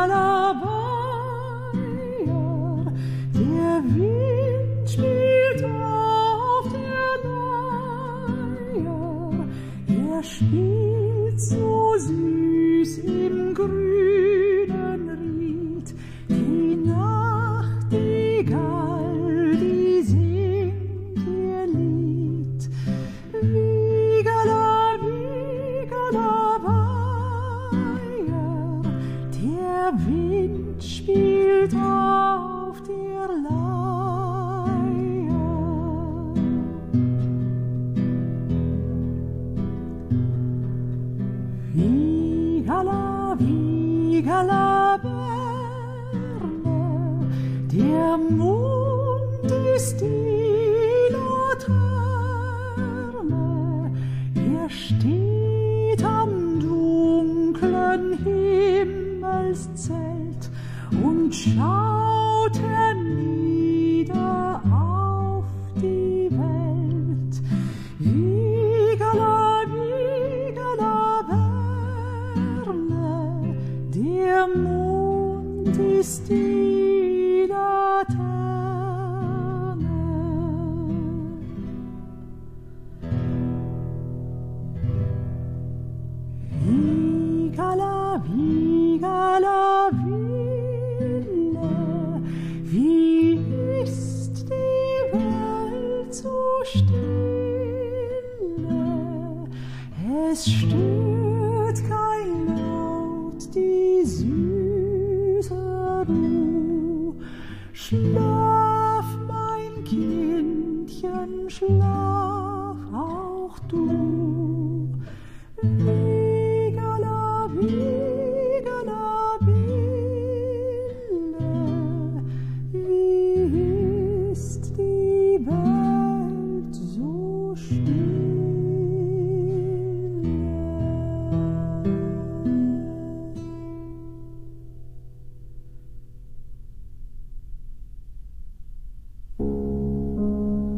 Wiegalabayer, der Wind spielt auf der Leier, er spielt so süß im grünen Ried, die Nachtigall, die singt ihr Lied. Wiegala, Wiegalabayer, der Wind spielt auf der Leier. Wiegala, Wiegala, Berne, der Mond ist die Laterne, er steht am dunklen Himmelszelt und schaut hernieder auf die Welt. Wiegala, Wiegala, Berne, der Mond ist die Laterne. Wiegala, Wiegala, Wille, wie ist die Welt so stille, es stört kein Laut die süße Ruh. Schlaf, mein Kindchen, schlaf auch du. Wiegala, Wiegala, Wille, wie ist die Welt so schön.